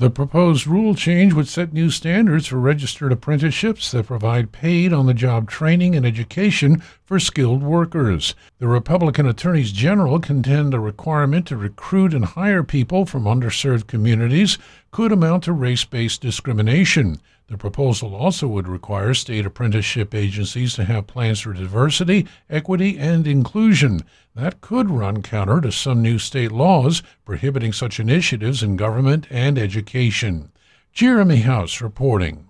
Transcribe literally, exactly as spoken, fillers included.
The proposed rule change would set new standards for registered apprenticeships that provide paid on-the-job training and education for skilled workers. The Republican attorneys general contend a requirement to recruit and hire people from underserved communities could amount to race-based discrimination. The proposal also would require state apprenticeship agencies to have plans for diversity, equity, and inclusion. That could run counter to some new state laws prohibiting such initiatives in government and education. Jeremy House reporting.